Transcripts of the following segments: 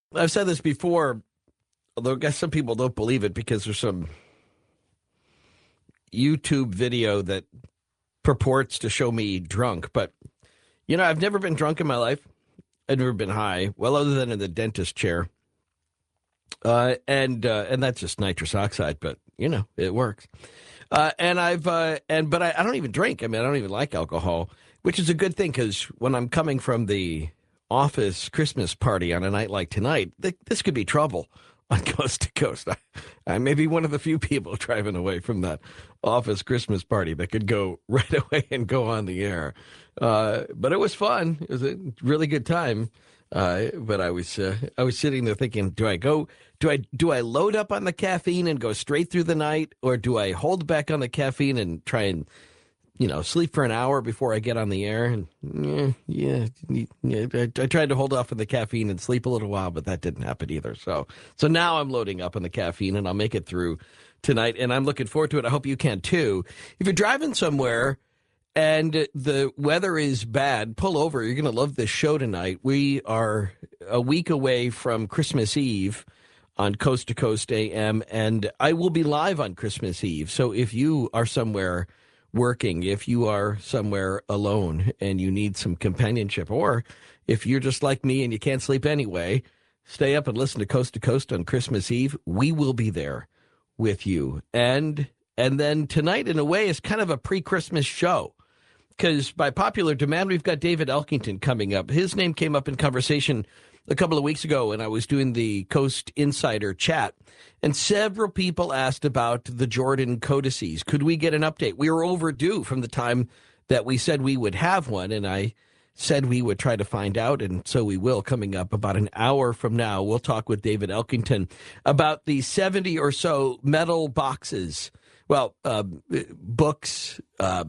I've said this before, although I guess some people don't believe it because there's some YouTube video that purports to show me drunk. But, I've never been drunk in my life. I've never been high, well, other than in the dentist chair. And that's just nitrous oxide, but, it works. But I don't even drink. I mean, I don't even like alcohol, which is a good thing because when I'm coming from the office Christmas party on a night like tonight, this could be trouble on Coast to Coast. I may be one of the few people driving away from that office Christmas party that could go right away and go on the air. But it was fun. It was a really good time. But I was sitting there thinking, do I load up on the caffeine and go straight through the night, or do I hold back on the caffeine and try and sleep for an hour before I get on the air? And I tried to hold off on the caffeine and sleep a little while, but that didn't happen either. So now I'm loading up on the caffeine and I'll make it through tonight, and I'm looking forward to it. I hope you can too. If you're driving somewhere and the weather is bad, pull over. You're going to love this show tonight. We are a week away from Christmas Eve on Coast to Coast AM, and I will be live on Christmas Eve. So if you are somewhere working, if you are somewhere alone and you need some companionship, or if you're just like me and you can't sleep anyway, stay up and listen to Coast on Christmas Eve. We will be there with you. And then tonight, in a way, is kind of a pre-Christmas show, because by popular demand, we've got David Elkington coming up. His name came up in conversation a couple of weeks ago when I was doing the Coast Insider chat, and several people asked about the Jordan codices. Could we get an update? We were overdue from the time that we said we would have one, and I said we would try to find out, and so we will. Coming up about an hour from now, we'll talk with David Elkington about the 70 or so metal boxes. Well, books,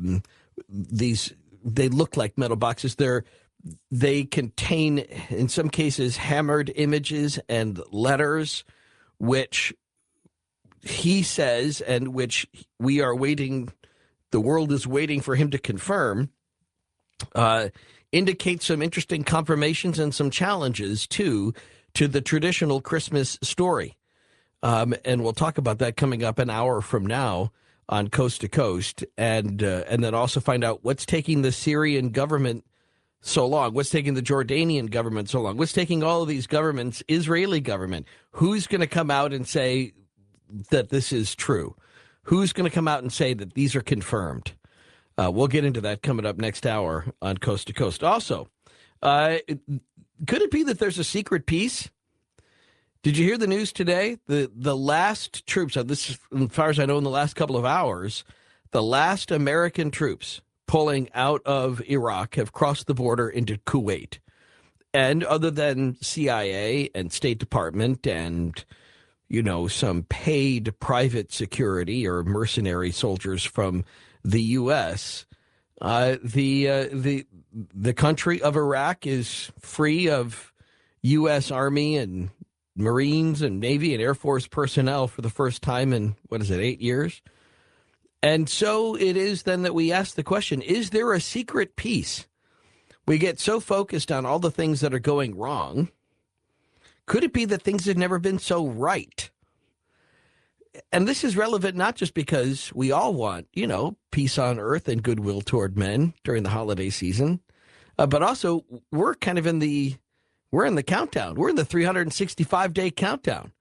they look like metal boxes. They contain, in some cases, hammered images and letters, which he says, and which we are waiting, the world is waiting for him to confirm, indicate some interesting confirmations and some challenges, too, to the traditional Christmas story. And we'll talk about that coming up an hour from now on Coast to Coast, and then also find out what's taking the Syrian government so long, what's taking the Jordanian government so long, what's taking all of these governments, Israeli government, who's going to come out and say that this is true? Who's going to come out and say that these are confirmed? We'll get into that coming up next hour on Coast to Coast. Also, could it be that there's a secret peace? Did you hear the news today? The last troops, this is, as far as I know, in the last couple of hours, the last American troops pulling out of Iraq have crossed the border into Kuwait. And other than CIA and State Department and, some paid private security or mercenary soldiers from the U.S., the country of Iraq is free of U.S. Army and Marines and Navy and Air Force personnel for the first time in, 8 years? And so it is then that we ask the question, is there a secret peace? We get so focused on all the things that are going wrong. Could it be that things have never been so right? And this is relevant not just because we all want, peace on earth and goodwill toward men during the holiday season, but also we're kind of in the countdown. We're in the 365-day countdown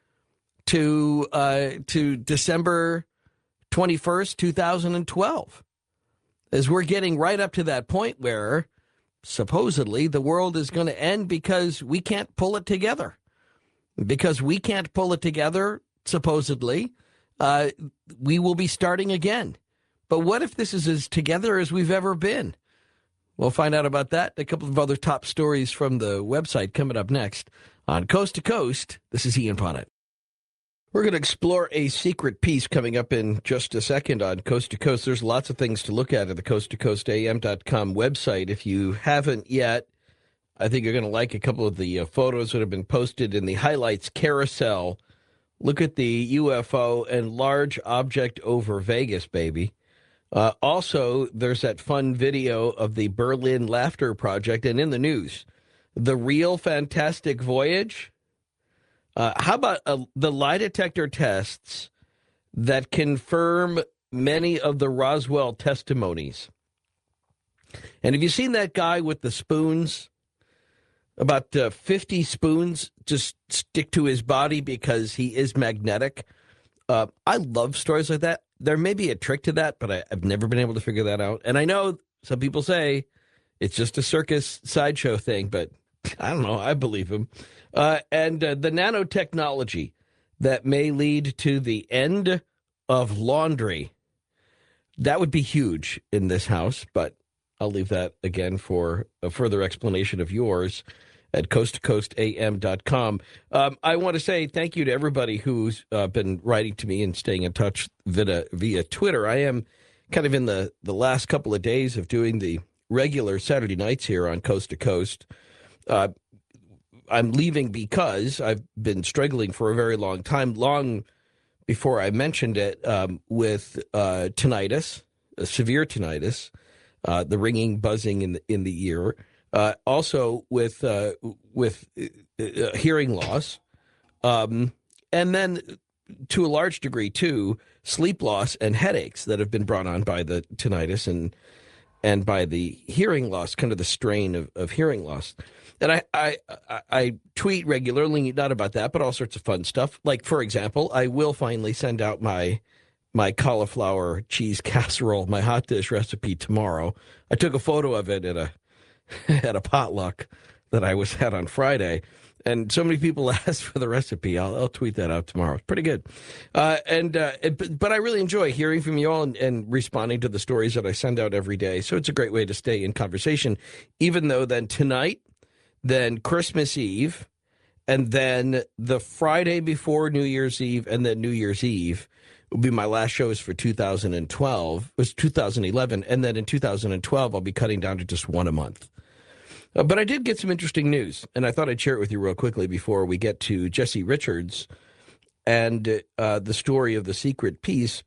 to December 21st, 2012, as we're getting right up to that point where supposedly the world is going to end because we can't pull it together. Because we can't pull it together, supposedly, we will be starting again. But what if this is as together as we've ever been? We'll find out about that. A couple of other top stories from the website coming up next on Coast to Coast. This is Ian Punnett. We're going to explore a secret piece coming up in just a second on Coast to Coast. There's lots of things to look at the coasttocoastam.com website. If you haven't yet, I think you're going to like a couple of the photos that have been posted in the highlights carousel. Look at the UFO and large object over Vegas, baby. Also, there's that fun video of the Berlin Laughter Project, and in the news, the real fantastic voyage. How about the lie detector tests that confirm many of the Roswell testimonies? And have you seen that guy with the spoons? About 50 spoons just stick to his body because he is magnetic. I love stories like that. There may be a trick to that, but I've never been able to figure that out. And I know some people say it's just a circus sideshow thing, but I don't know. I believe him. And the nanotechnology that may lead to the end of laundry. That would be huge in this house, but I'll leave that again for a further explanation of yours at coasttocoastam.com. I want to say thank you to everybody who's been writing to me and staying in touch via Twitter. I am kind of in the last couple of days of doing the regular Saturday nights here on Coast to Coast. I'm leaving because I've been struggling for a very long time, long before I mentioned it, with tinnitus, severe tinnitus, the ringing, buzzing in the ear. Also with hearing loss, and then to a large degree too, sleep loss and headaches that have been brought on by the tinnitus and by the hearing loss, kind of the strain of hearing loss. And I tweet regularly, not about that, but all sorts of fun stuff. Like, for example, I will finally send out my cauliflower cheese casserole, my hot dish recipe tomorrow. I took a photo of it at a potluck that I was at on Friday, and so many people asked for the recipe. I'll tweet that out tomorrow. It's pretty good. But I really enjoy hearing from you all and responding to the stories that I send out every day. So it's a great way to stay in conversation, even though then tonight, then Christmas Eve, and then the Friday before New Year's Eve, and then New Year's Eve will be my last shows for 2012. It was 2011, and then in 2012, I'll be cutting down to just one a month. But I did get some interesting news, and I thought I'd share it with you real quickly before we get to Jesse Richards and the story of the secret piece.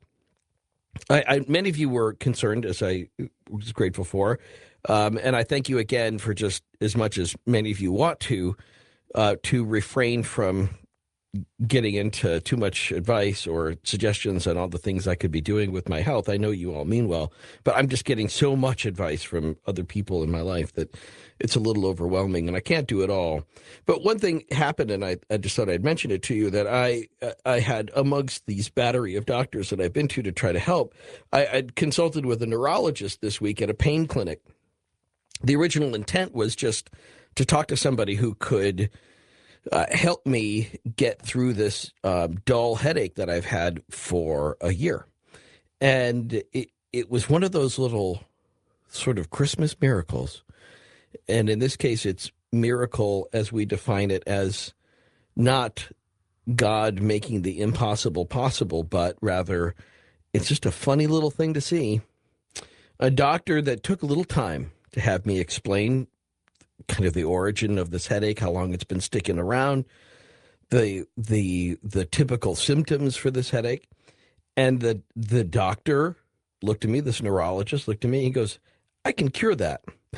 Many of you were concerned, as I was grateful for, and I thank you again for just as much as many of you want to refrain from getting into too much advice or suggestions on all the things I could be doing with my health. I know you all mean well, but I'm just getting so much advice from other people in my life that it's a little overwhelming, and I can't do it all. But one thing happened, and I just thought I'd mention it to you, that I had, amongst these battery of doctors that I've been to try to help, I'd consulted with a neurologist this week at a pain clinic. The original intent was just to talk to somebody who could help me get through this dull headache that I've had for a year. And it was one of those little sort of Christmas miracles. And in this case, it's miracle as we define it, as not God making the impossible possible, but rather it's just a funny little thing to see. A doctor that took a little time to have me explain kind of the origin of this headache, how long it's been sticking around, the typical symptoms for this headache. And the doctor looked at me, this neurologist looked at me, he goes, "I can cure that."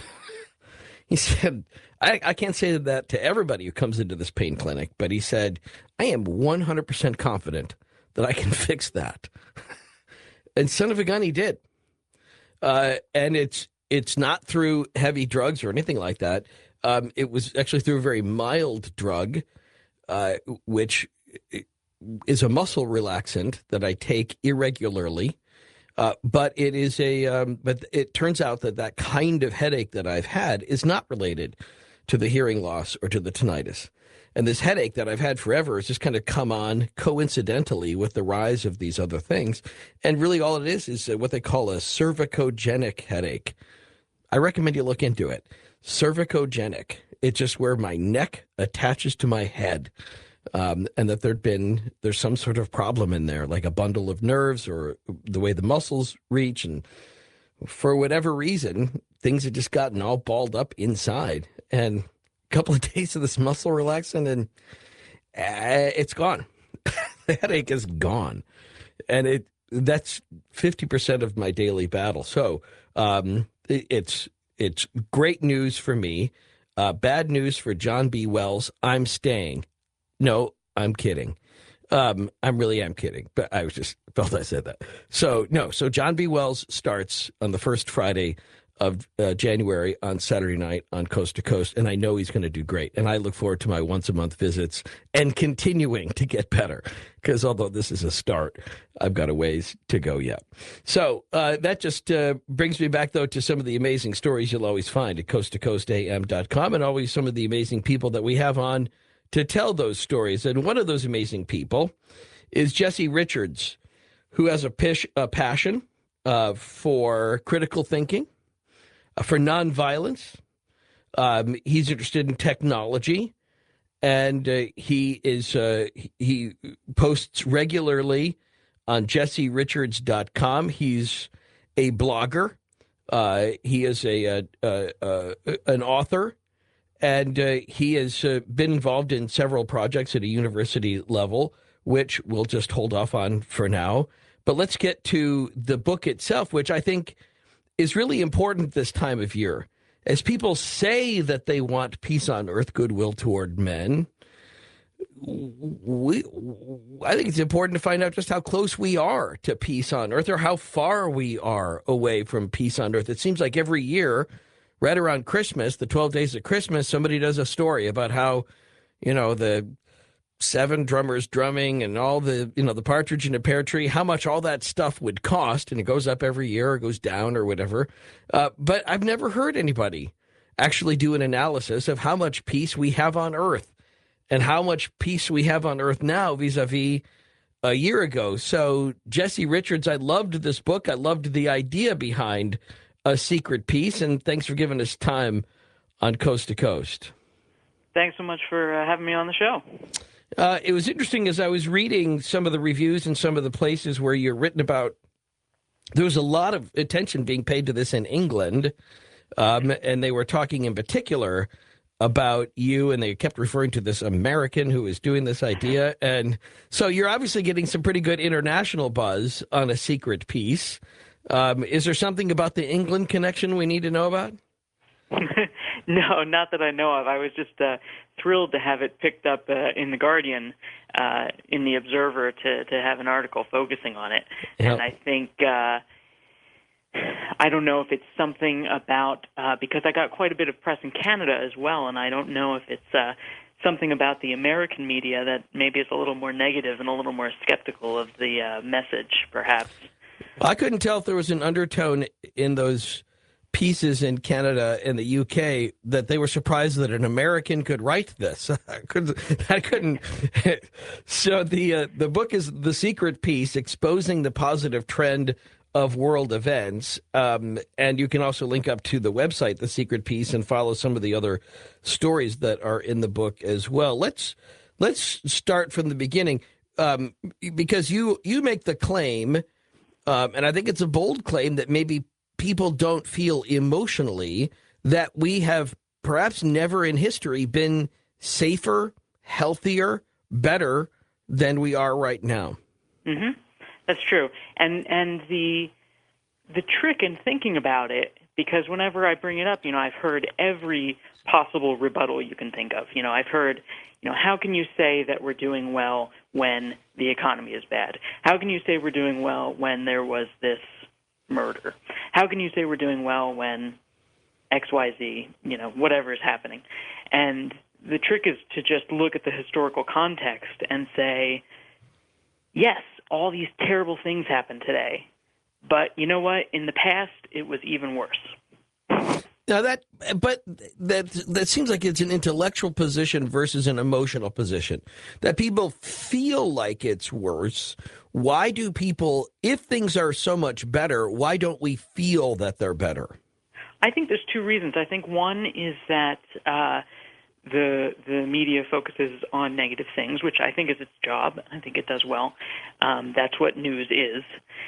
He said, I can't say that to everybody who comes into this pain clinic, but he said, "I am 100% confident that I can fix that." And son of a gun, he did. And it's not through heavy drugs or anything like that. It was actually through a very mild drug, which is a muscle relaxant that I take irregularly. But it turns out that kind of headache that I've had is not related to the hearing loss or to the tinnitus. And this headache that I've had forever has just kind of come on coincidentally with the rise of these other things. And really all it is what they call a cervicogenic headache. I recommend you look into it. Cervicogenic. It's just where my neck attaches to my head. And that there's some sort of problem in there, like a bundle of nerves or the way the muscles reach. And for whatever reason, things have just gotten all balled up inside. And a couple of days of this muscle relaxant and it's gone. The headache is gone. And that's 50% of my daily battle. So it's great news for me. Bad news for John B. Wells. I'm staying. No, I'm kidding. I really am kidding, but I was just felt I said that. So no, so John B. Wells starts on the first Friday of January on Saturday night on Coast to Coast, and I know he's going to do great. And I look forward to my once a month visits and continuing to get better because although this is a start, I've got a ways to go yet. So that just brings me back, though, to some of the amazing stories you'll always find at coasttocoastam.com and always some of the amazing people that we have on to tell those stories. And one of those amazing people is Jesse Richards, who has a passion for critical thinking, for nonviolence. He's interested in technology, and he posts regularly on jesserichards.com. He's a blogger. He is an author. And he has been involved in several projects at a university level, which we'll just hold off on for now. But let's get to the book itself, which I think is really important this time of year. As people say that they want peace on earth, goodwill toward men, I think it's important to find out just how close we are to peace on earth or how far we are away from peace on earth. It seems like every year, right around Christmas, the 12 days of Christmas, somebody does a story about how, the 7 drummers drumming and all the, the partridge in a pear tree, how much all that stuff would cost. And it goes up every year or goes down or whatever. But I've never heard anybody actually do an analysis of how much peace we have on earth and how much peace we have on earth now vis-a-vis a year ago. So Jesse Richards, I loved this book. I loved the idea behind A Secret Peace, and thanks for giving us time on Coast to Coast. Thanks so much for having me on the show. It was interesting as I was reading some of the reviews and some of the places where you're written about. There was a lot of attention being paid to this in England, and they were talking in particular about you, and they kept referring to this American who is doing this idea. And so you're obviously getting some pretty good international buzz on A Secret Peace. Is there something about the England connection we need to know about? No, not that I know of. I was just thrilled to have it picked up in The Guardian, in The Observer, to have an article focusing on it. Yep. And I think, I don't know if it's something about, because I got quite a bit of press in Canada as well, and I don't know if it's something about the American media that maybe is a little more negative and a little more skeptical of the message, perhaps. I couldn't tell if there was an undertone in those pieces in Canada and the UK that they were surprised that an American could write this. I couldn't. So the book is The Secret Peace, Exposing the Positive Trend of World Events. And you can also link up to the website, The Secret Peace, and follow some of the other stories that are in the book as well. Let's start from the beginning, because you make the claim, and I think it's a bold claim, that maybe people don't feel emotionally that we have perhaps never in history been safer, healthier, better than we are right now. Mm-hmm. That's true. And the trick in thinking about it, because whenever I bring it up, I've heard every possible rebuttal you can think of. I've heard, how can you say that we're doing well when the economy is bad? How can you say we're doing well when there was this murder? How can you say we're doing well when XYZ, whatever is happening? And the trick is to just look at the historical context and say, yes, all these terrible things happen today, but you know what? In the past, it was even worse. Now that seems like it's an intellectual position versus an emotional position. That people feel like it's worse. Why do people, if things are so much better, why don't we feel that they're better? I think there's 2 reasons. I think one is that the media focuses on negative things, which I think is its job. I think it does well. That's what news is.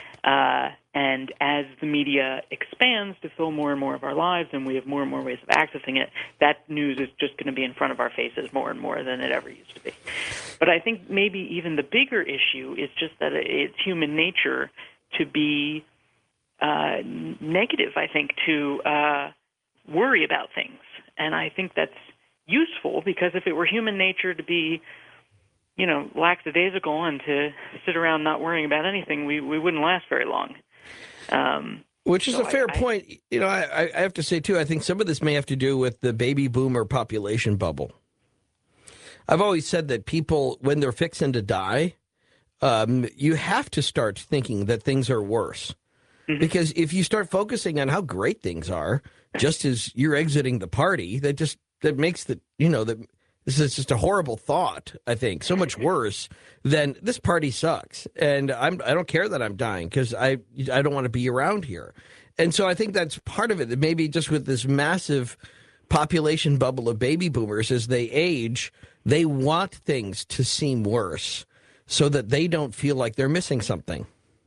And as the media expands to fill more and more of our lives and we have more and more ways of accessing it, that news is just going to be in front of our faces more and more than it ever used to be. But I think maybe even the bigger issue is just that it's human nature to be negative, I think, to worry about things. And I think that's useful, because if it were human nature to be lackadaisical and to sit around not worrying about anything, we wouldn't last very long. Which is a fair point. I have to say, too, I think some of this may have to do with the baby boomer population bubble. I've always said that people, when they're fixing to die, you have to start thinking that things are worse. Mm-hmm. Because if you start focusing on how great things are, just as you're exiting the party, that makes this is just a horrible thought, I think. So much worse than this party sucks. And I don't care that I'm dying because I don't want to be around here. And so I think that's part of it. That maybe just with this massive population bubble of baby boomers, as they age, they want things to seem worse so that they don't feel like they're missing something.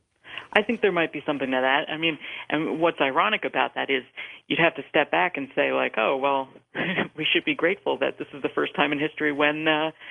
I think there might be something to that. I mean, and what's ironic about that is you'd have to step back and say, like, oh, well, we should be grateful that this is the first time in history when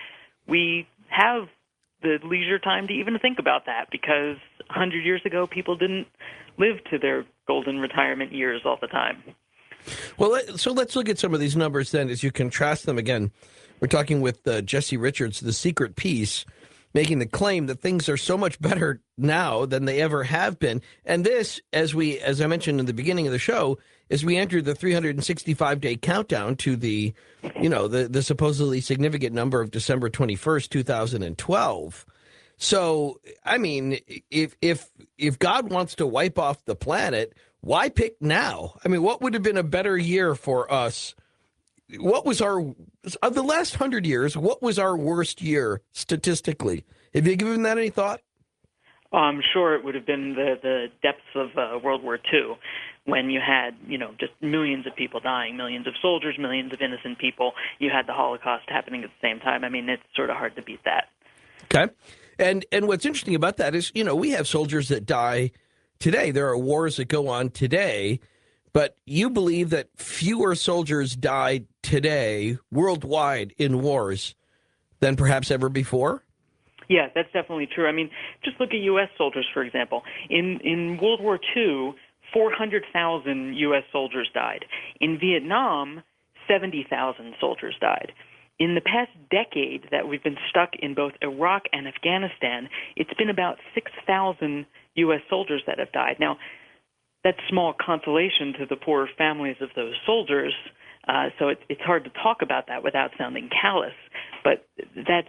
we have the leisure time to even think about that, because 100 years ago, people didn't live to their golden retirement years all the time. Well, so let's look at some of these numbers then as you contrast them again. We're talking with Jesse Richards, The Secret Peace, making the claim that things are so much better now than they ever have been. And this, as I mentioned in the beginning of the show, as we enter the 365-day countdown to the supposedly significant number of December 21st, 2012. So, I mean, if God wants to wipe off the planet, why pick now? I mean, what would have been a better year for us? What was of the last 100 years, what was our worst year statistically? Have you given that any thought? I'm sure it would have been the depths of World War II, when you had, just millions of people dying, millions of soldiers, millions of innocent people. You had the Holocaust happening at the same time. I mean, it's sort of hard to beat that. Okay. And what's interesting about that is, we have soldiers that die today. There are wars that go on today. But you believe that fewer soldiers died today worldwide in wars than perhaps ever before? Yeah, that's definitely true. I mean, just look at U.S. soldiers, for example. In World War II, 400,000 U.S. soldiers died. In Vietnam, 70,000 soldiers died. In the past decade that we've been stuck in both Iraq and Afghanistan, it's been about 6,000 U.S. soldiers that have died. Now, that's small consolation to the poor families of those soldiers, so it's hard to talk about that without sounding callous, but that's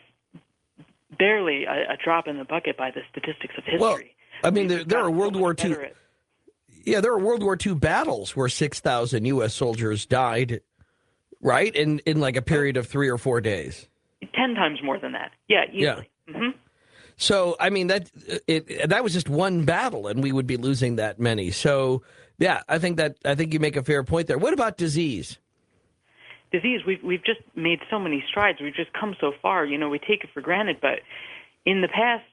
barely a drop in the bucket by the statistics of history. Well, I mean, there are World War II. Yeah, there are World War II battles where 6,000 U.S. soldiers died, right, in like a period of 3 or 4 days. 10 times more than that. Yeah, easily. Yeah. Mm-hmm. So, I mean, that was just one battle, and we would be losing that many. So, yeah, I think you make a fair point there. What about disease? Disease, we've just made so many strides. We've just come so far. We take it for granted, but in the past,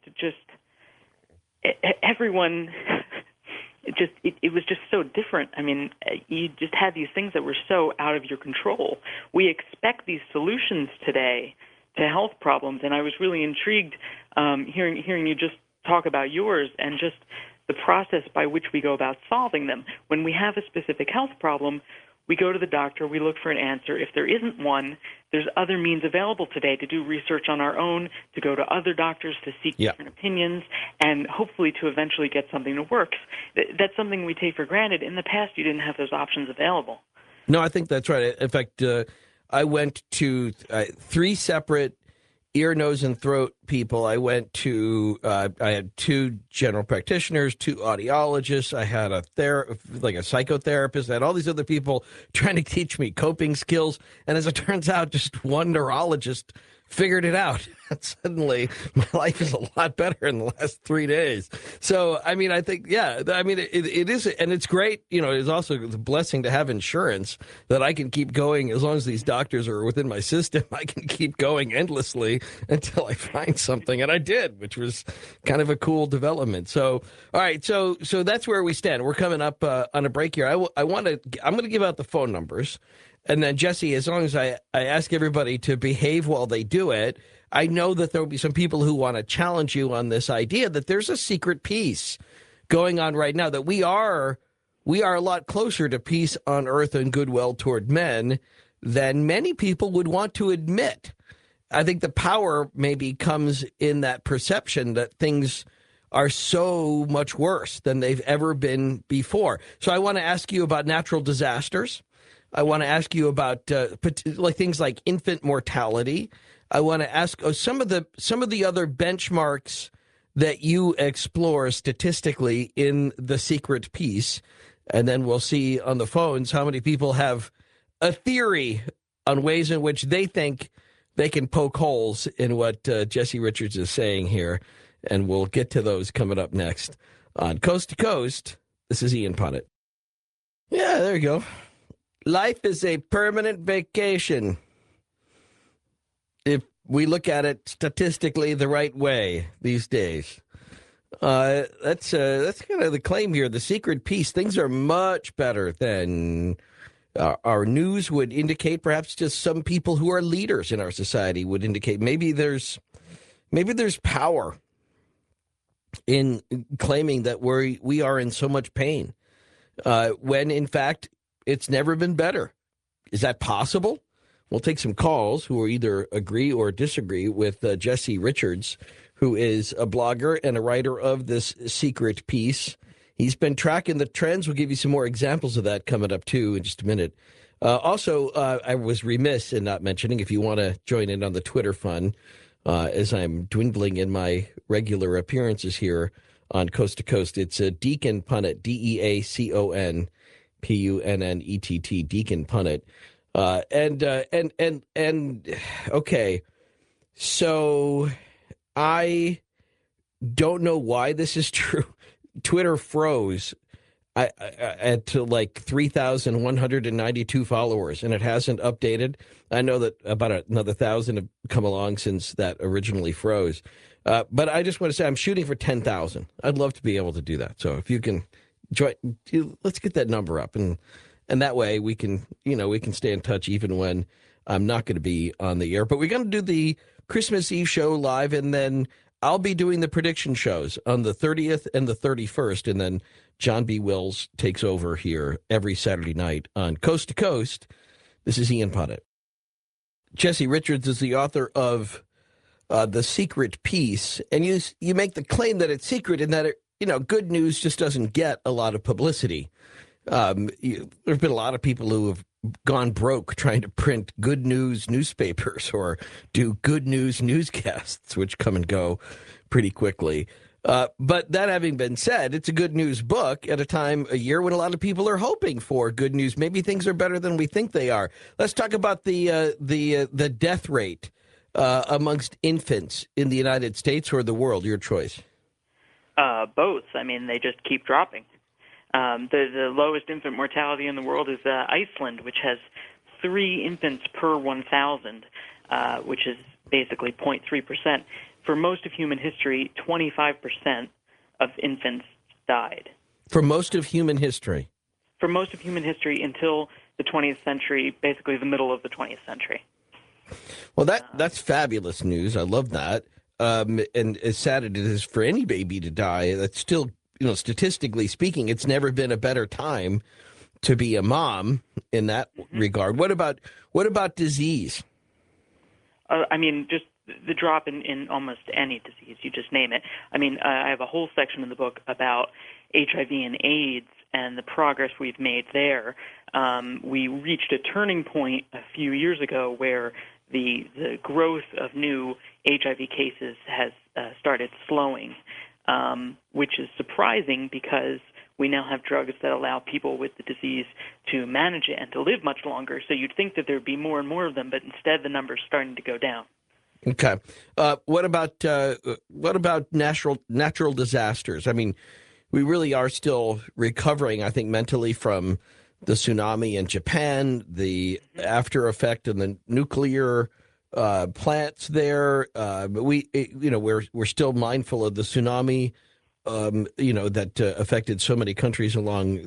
everyone, it was just so different. I mean, you just had these things that were so out of your control. We expect these solutions today to health problems, and I was really intrigued hearing you just talk about yours and just the process by which we go about solving them. When we have a specific health problem, we go to the doctor, we look for an answer. If there isn't one, there's other means available today to do research on our own, to go to other doctors, to seek different opinions, and hopefully to eventually get something that works. That's something we take for granted. In the past, you didn't have those options available. No, I think that's right. In fact, I went to 3 separate ear, nose, and throat people. I went to, I had 2 general practitioners, 2 audiologists. I had a psychotherapist. I had all these other people trying to teach me coping skills. And as it turns out, just one neurologist figured it out. And suddenly my life is a lot better in the last 3 days. So, I mean, I think, it is, and it's great. It's also a blessing to have insurance that I can keep going as long as these doctors are within my system. I can keep going endlessly until I find something. And I did, which was kind of a cool development. So, all right. So that's where we stand. We're coming up on a break here. I'm going to give out the phone numbers. And then, Jesse, as long as I ask everybody to behave while they do it, I know that there will be some people who want to challenge you on this idea that there's a secret peace going on right now, that we are a lot closer to peace on earth and goodwill toward men than many people would want to admit. I think the power maybe comes in that perception that things are so much worse than they've ever been before. So I want to ask you about natural disasters. I want to ask you about like things like infant mortality. I want to ask some of the other benchmarks that you explore statistically in the secret piece, and then we'll see on the phones how many people have a theory on ways in which they think they can poke holes in what Jesse Richards is saying here. And we'll get to those coming up next on Coast to Coast. This is Ian Punnett. Yeah, there you go. Life is a permanent vacation if we look at it statistically the right way these days. That's kind of the claim here. The secret piece, things are much better than our news would indicate. Perhaps just some people who are leaders in our society would indicate. Maybe there's power in claiming that we are in so much pain when in fact it's never been better. Is that possible? We'll take some calls who will either agree or disagree with Jesse Richards, who is a blogger and a writer of this secret piece. He's been tracking the trends. We'll give you some more examples of that coming up, too, in just a minute. Also, I was remiss in not mentioning, if you want to join in on the Twitter fun, as I'm dwindling in my regular appearances here on Coast to Coast, it's Deacon Punnett, DeaconPunnett, Deacon Punnett. Okay, so I don't know why this is true. Twitter froze at like 3,192 followers, and it hasn't updated. I know that about another 1,000 have come along since that originally froze. But I just want to say I'm shooting for 10,000. I'd love to be able to do that. So if you can join, let's get that number up, and that way we can stay in touch even when I'm not going to be on the air. But we're going to do the Christmas Eve show live, and then I'll be doing the prediction shows on the 30th and the 31st, and then John B. Wills takes over here every Saturday night on Coast to Coast. This is Ian Punnett. Jesse Richards is the author of The Secret Piece, and you make the claim that it's secret and that good news just doesn't get a lot of publicity. There's been a lot of people who have gone broke trying to print good news newspapers or do good news newscasts, which come and go pretty quickly. But that having been said, it's a good news book at a year when a lot of people are hoping for good news. Maybe things are better than we think they are. Let's talk about the death rate amongst infants in the United States or the world. Your choice. Both. I mean, they just keep dropping. The lowest infant mortality in the world is Iceland, which has 3 infants per 1,000, which is basically 0.3%. For most of human history, 25% of infants died. For most of human history? For most of human history until the 20th century, basically the middle of the 20th century. Well, that's fabulous news. I love that. And as sad as it is for any baby to die, that's still, statistically speaking, it's never been a better time to be a mom in that regard. What about disease? I mean, just the drop in almost any disease, you just name it. I mean, I have a whole section in the book about HIV and AIDS and the progress we've made there. We reached a turning point a few years ago where the growth of new HIV cases has started slowing, which is surprising because we now have drugs that allow people with the disease to manage it and to live much longer. So you'd think that there'd be more and more of them, but instead the number's starting to go down. Okay. What about natural disasters? I mean, we really are still recovering, I think, mentally from the tsunami in Japan, the after effect of the nuclear plants there. But we're still mindful of the tsunami, that affected so many countries along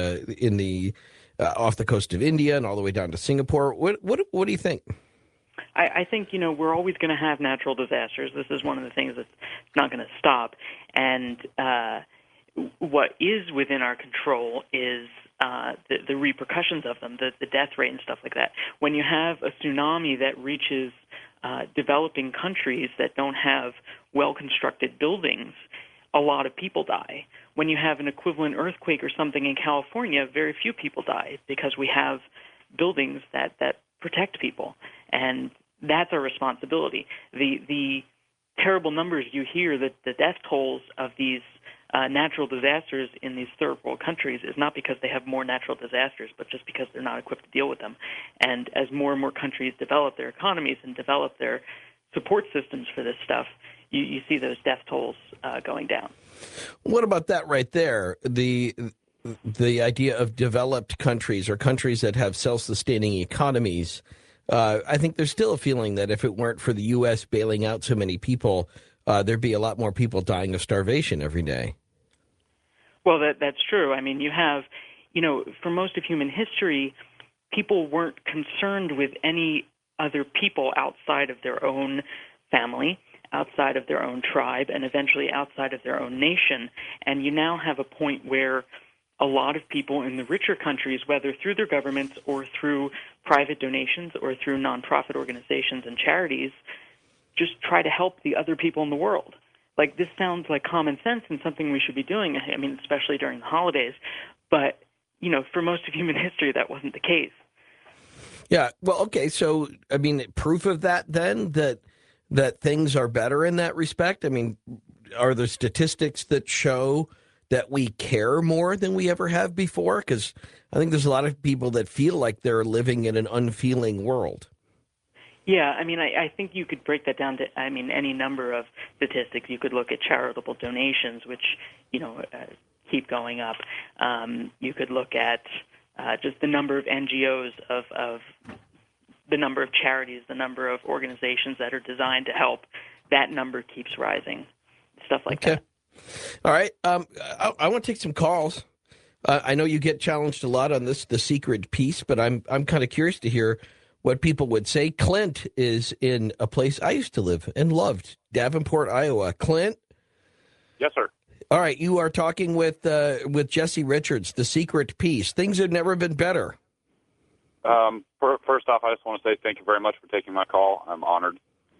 off the coast of India and all the way down to Singapore. What do you think? I think, we're always going to have natural disasters. This is one of the things that's not going to stop. And what is within our control is the repercussions of them, the death rate and stuff like that. When you have a tsunami that reaches developing countries that don't have well-constructed buildings, a lot of people die. When you have an equivalent earthquake or something in California, very few people die because we have buildings that protect people, and that's our responsibility. The terrible numbers you hear, the death tolls of these natural disasters in these third world countries is not because they have more natural disasters, but just because they're not equipped to deal with them. And as more and more countries develop their economies and develop their support systems for this stuff, you see those death tolls going down. What about that right there? The idea of developed countries or countries that have self-sustaining economies. I think there's still a feeling that if it weren't for the U.S. bailing out so many people, there'd be a lot more people dying of starvation every day. Well, that's true. I mean, you have, for most of human history, people weren't concerned with any other people outside of their own family, outside of their own tribe, and eventually outside of their own nation. And you now have a point where a lot of people in the richer countries, whether through their governments or through private donations or through nonprofit organizations and charities, just try to help the other people in the world. Like, this sounds like common sense and something we should be doing, I mean, especially during the holidays. But, for most of human history, that wasn't the case. Yeah, well, okay, so, I mean, proof of that then, that things are better in that respect? I mean, are there statistics that show that we care more than we ever have before? Because I think there's a lot of people that feel like they're living in an unfeeling world. Yeah, I mean, I think you could break that down to, any number of statistics. You could look at charitable donations, which, keep going up. You could look at just the number of NGOs, of the number of charities, the number of organizations that are designed to help. That number keeps rising, stuff like that. All right. I want to take some calls. I know you get challenged a lot on this, the secret piece, but I'm kind of curious to hear what people would say. Clint is in a place I used to live and loved, Davenport, Iowa. Clint? Yes, sir. All right, you are talking with Jesse Richards, The Secret Piece. Things have never been better. First off, I just want to say thank you very much for taking my call. I'm honored.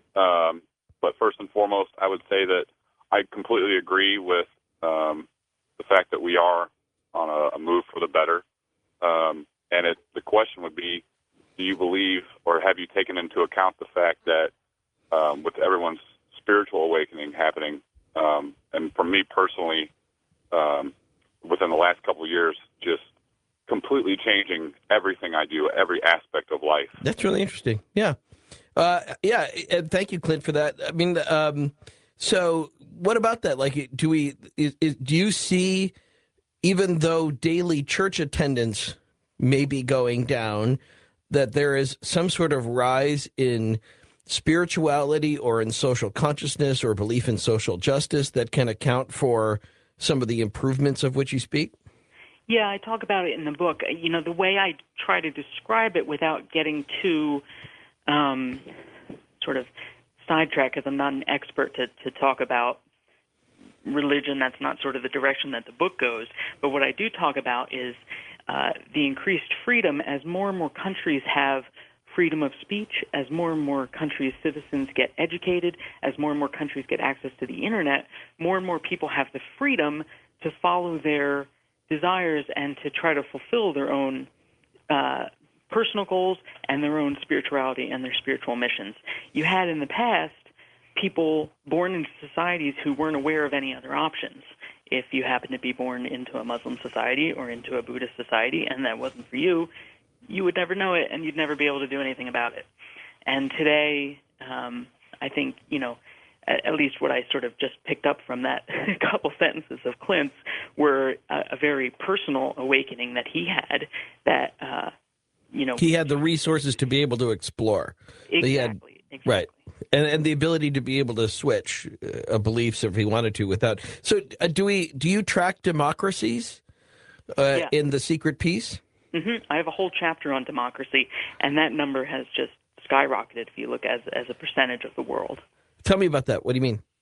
But first and foremost, I would say that I completely agree with the fact that we are on a move for the better. And the question would be, do you believe or have you taken into account the fact that with everyone's spiritual awakening happening, and for me personally, within the last couple of years, just completely changing everything I do, every aspect of life. That's really interesting. Yeah. And thank you, Clint, for that. I mean, so what about that? Like, do you see, even though daily church attendance may be going down, that there is some sort of rise in spirituality or in social consciousness or belief in social justice that can account for some of the improvements of which you speak? Yeah, I talk about it in the book. The way I try to describe it without getting too sort of sidetracked, because I'm not an expert to talk about religion. That's not sort of the direction that the book goes. But what I do talk about is the increased freedom as more and more countries have freedom of speech, as more and more countries' citizens get educated, as more and more countries get access to the internet, more and more people have the freedom to follow their desires and to try to fulfill their own personal goals and their own spirituality and their spiritual missions. You had in the past people born into societies who weren't aware of any other options. If you happen to be born into a Muslim society or into a Buddhist society and that wasn't for you, you would never know it and you'd never be able to do anything about it. And today, I think, at least what I sort of just picked up from that couple sentences of Clint's were a very personal awakening that he had that, He had the resources to be able to explore. Exactly. Right. And the ability to be able to switch beliefs if he wanted to without. So do you track democracies in The Secret Piece? Mm-hmm. I have a whole chapter on democracy, and that number has just skyrocketed if you look as a percentage of the world. Tell me about that. What do you mean?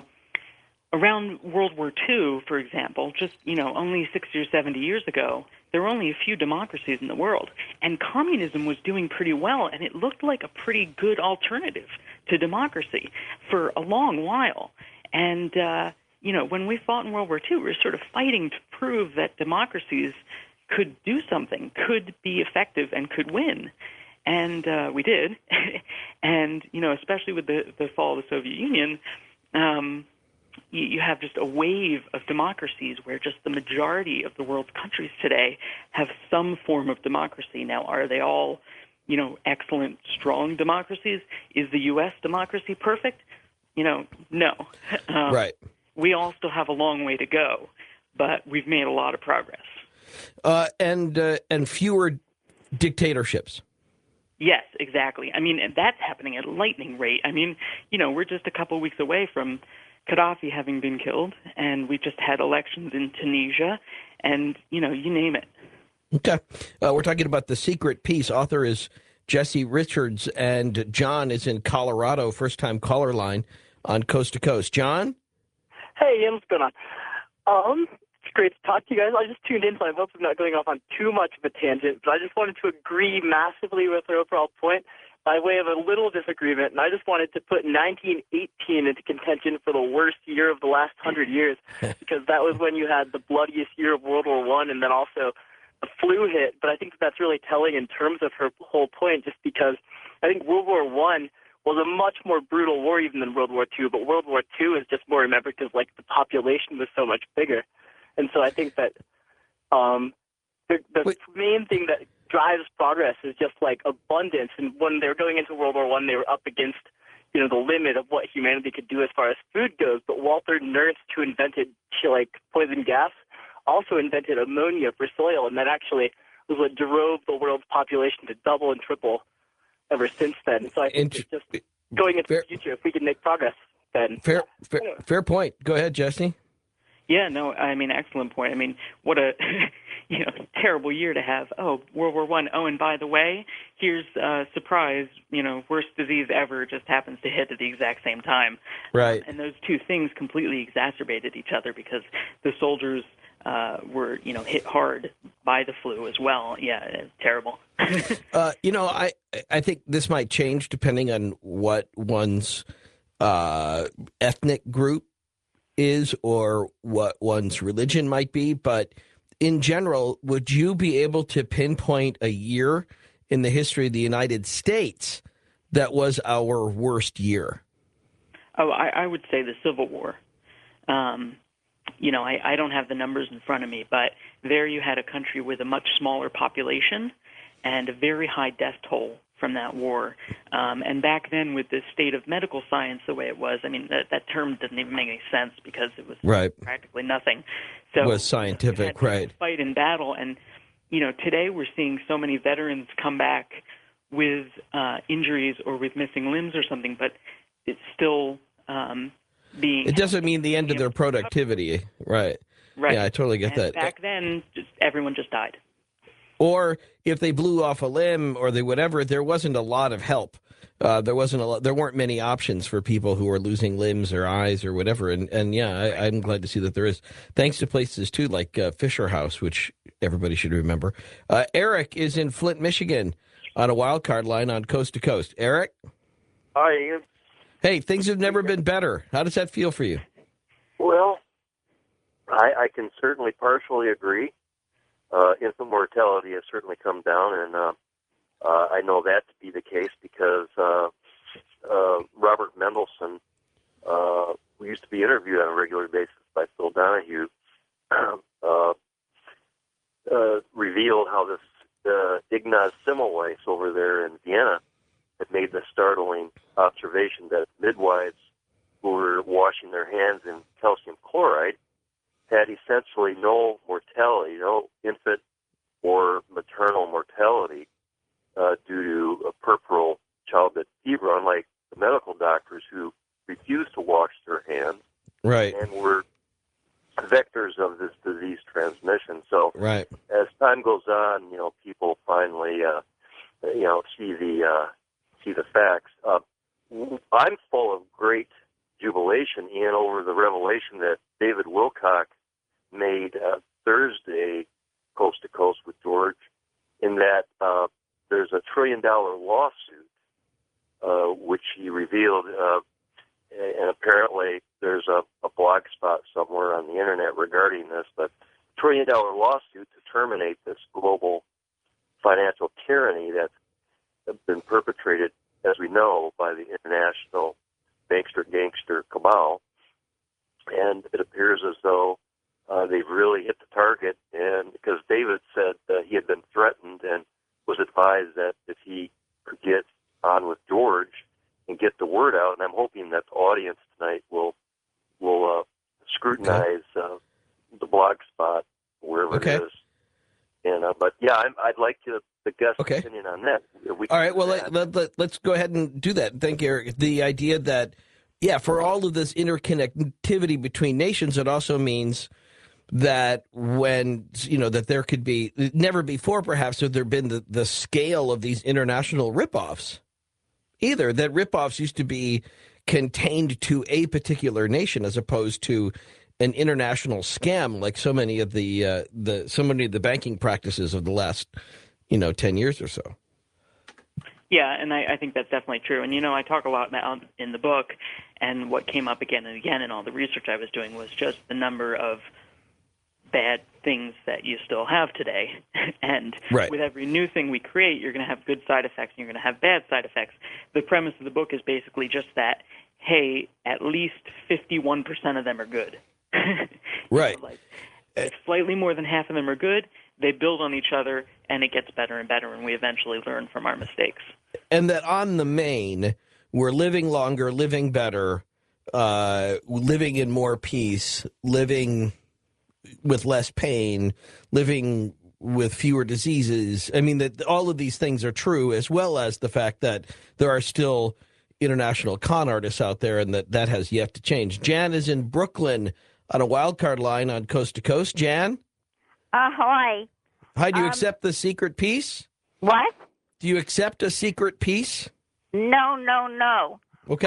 Around World War II, for example, only 60 or 70 years ago, there were only a few democracies in the world, and communism was doing pretty well, and it looked like a pretty good alternative to democracy for a long while. And, when we fought in World War II, we were sort of fighting to prove that democracies could do something, could be effective, and could win. And we did. And, especially with the fall of the Soviet Union, you have just a wave of democracies where just the majority of the world's countries today have some form of democracy. Now, are they all, excellent, strong democracies? Is the U.S. democracy perfect? No. Right. We all still have a long way to go, but we've made a lot of progress. And fewer dictatorships. Yes, exactly. I mean, and that's happening at lightning rate. I mean, we're just a couple of weeks away from Gaddafi having been killed, and we just had elections in Tunisia, and, you name it. Okay. We're talking about The Secret Peace. Author is Jesse Richards, and John is in Colorado, first-time caller line on Coast to Coast. John? Hey, Ian, what's going on? It's great to talk to you guys. I just tuned in, so I hope I'm not going off on too much of a tangent, but I just wanted to agree massively with their overall point by way of a little disagreement, and I just wanted to put 1918 into contention for the worst year of the last 100 years, because that was when you had the bloodiest year of World War I, and then also the flu hit. But I think that's really telling in terms of her whole point, just because I think World War I was a much more brutal war even than World War II, but World War II is just more remembered because, the population was so much bigger. And so I think that the main thing that drives progress is just abundance. And when they were going into World War I, they were up against, the limit of what humanity could do as far as food goes. But Walter Nernst, who invented poison gas, also invented ammonia for soil, and that actually was what drove the world's population to double and triple ever since then. So I think it's just going into the future, if we can make progress, then fair point. Go ahead, Jesse. Yeah, no, I mean, excellent point. I mean, what a terrible year to have. Oh, World War I. Oh, and by the way, here's a surprise. Worst disease ever just happens to hit at the exact same time. Right. And those two things completely exacerbated each other because the soldiers were, hit hard by the flu as well. Yeah, it's terrible. I think this might change depending on what one's ethnic group is or what one's religion might be. But in general, would you be able to pinpoint a year in the history of the United States that was our worst year? Oh, I would say the Civil War. I don't have the numbers in front of me, but there you had a country with a much smaller population and a very high death toll from that war. And back then, with the state of medical science the way it was, I mean, that term doesn't even make any sense because it was practically nothing. So it was scientific, right? Fight in battle. And, today we're seeing so many veterans come back with injuries or with missing limbs or something, but it's still being... It doesn't mean the end of their productivity, right? Right. Yeah, I totally get that. Back then, everyone just died. Or if they blew off a limb or they whatever, there wasn't a lot of help. There weren't many options for people who were losing limbs or eyes or whatever. And yeah, I'm glad to see that there is. Thanks to places too like Fisher House, which everybody should remember. Eric is in Flint, Michigan, on a wild card line on Coast to Coast. Eric. Hi, Ian. Hey, things have never been better. How does that feel for you? Well, I can certainly partially agree. Infant mortality has certainly come down, and I know that to be the case because Robert Mendelsohn, who used to be interviewed on a regular basis by Phil Donahue, revealed how this Ignaz Semmelweis over there in Vienna had made the startling observation that midwives who were washing their hands in calcium chloride had essentially no mortality, no infant or maternal mortality due to a puerperal childbed fever, unlike the medical doctors who refused to wash their hands right, and were vectors of this disease transmission. So right, as time goes on, people finally, see the facts. I'm full of great jubilation, Ian, over the revelation that David Wilcock made Thursday Coast to Coast with George, in that there's a $1 trillion lawsuit, which he revealed, and apparently there's a blog spot somewhere on the internet regarding this, but $1 trillion lawsuit to terminate this global financial tyranny that's been perpetrated, as we know, by the international bankster-gangster cabal. And it appears as though they've really hit the target, and because David said he had been threatened and was advised that if he could get on with George and get the word out, and I'm hoping that the audience tonight will scrutinize the blog spot, wherever it is. And but yeah, I'd like the guest opinion on that. All right, well, let's go ahead and do that. Thank you, Eric. The idea that, for all of this interconnectivity between nations, it also means that when, that there could be, never before perhaps have there been the scale of these international ripoffs either, that ripoffs used to be contained to a particular nation as opposed to an international scam, like so many of the banking practices of the last 10 years or so. Yeah, and I think that's definitely true. And, I talk a lot about in the book, and what came up again and again in all the research I was doing was just the number of bad things that you still have today. And with every new thing we create, you're going to have good side effects and you're going to have bad side effects. The premise of the book is basically just that, hey, at least 51% of them are good. Right. If slightly more than half of them are good, they build on each other, and it gets better and better, and we eventually learn from our mistakes. And that on the main, we're living longer, living better, living in more peace, living with less pain, living with fewer diseases. I mean, that all of these things are true, as well as the fact that there are still international con artists out there, and that has yet to change. Jan is in Brooklyn on a wild card line on Coast to Coast. Jan? Hi. Hi, do you accept the secret piece? What? Do you accept a secret piece? No. Okay.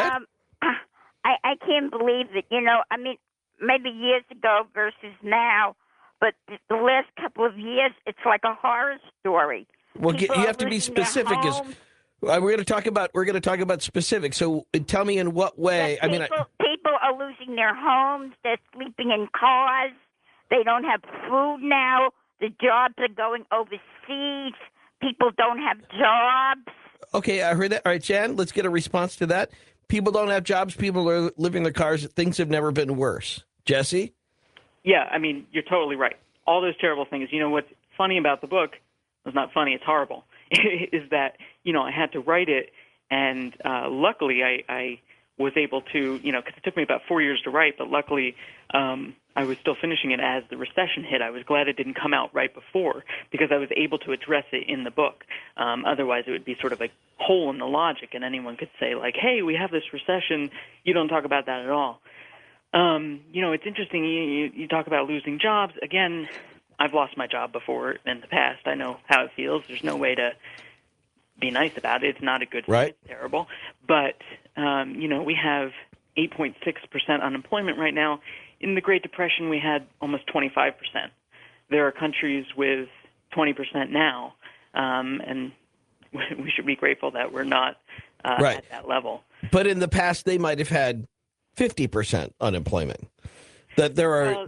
I can't believe it. Maybe years ago versus now, but the last couple of years, it's like a horror story. Well, you have to be specific. We're going to talk about specifics. So tell me in what way. People are losing their homes. They're sleeping in cars. They don't have food now. The jobs are going overseas. People don't have jobs. Okay, I heard that. All right, Jan, let's get a response to that. People don't have jobs. People are living in their cars. Things have never been worse. Jesse? Yeah, you're totally right. All those terrible things. What's funny about the book, it's not funny, it's horrible, is that, I had to write it, and luckily I was able to, because it took me about 4 years to write, but luckily I was still finishing it as the recession hit. I was glad it didn't come out right before, because I was able to address it in the book. Otherwise, it would be sort of a hole in the logic, and anyone could say, like, hey, we have this recession. You don't talk about that at all. It's interesting. You talk about losing jobs. Again, I've lost my job before in the past. I know how it feels. There's no way to be nice about it. It's not a good thing. Right. It's terrible. But, we have 8.6% unemployment right now. In the Great Depression, we had almost 25%. There are countries with 20% now, and we should be grateful that we're not at that level. But in the past, they might have had 50% unemployment. That there are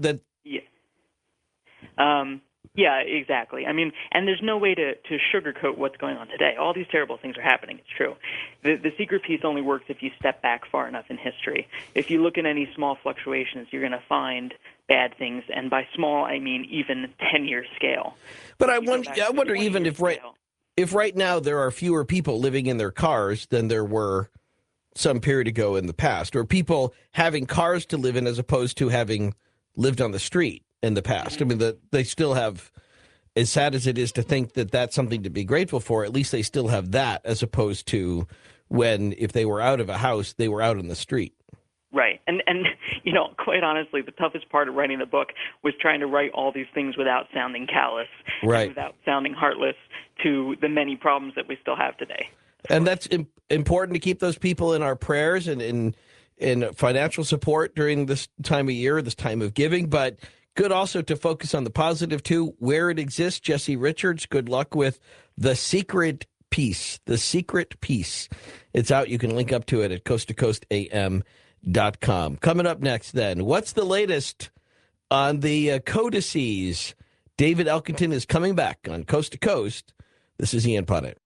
Yeah, exactly. And there's no way to sugarcoat what's going on today. All these terrible things are happening. It's true. The secret piece only works if you step back far enough in history. If you look at any small fluctuations, you're going to find bad things, and by small, I mean even 10-year scale. But I wonder even if right now there are fewer people living in their cars than there were some period ago in the past, or people having cars to live in as opposed to having lived on the street in the past. They still have, as sad as it is to think that that's something to be grateful for, at least they still have that, as opposed to when, if they were out of a house, they were out on the street. Right. And quite honestly, the toughest part of writing the book was trying to write all these things without sounding callous, and without sounding heartless to the many problems that we still have today. And that's important to keep those people in our prayers and in financial support during this time of year, this time of giving. But Good also to focus on the positive, too, where it exists. Jesse Richards, good luck with The Secret Peace. The Secret Peace. It's out. You can link up to it at coasttocoastam.com. Coming up next, then, what's the latest on the codices? David Elkington is coming back on Coast to Coast. This is Ian Punnett.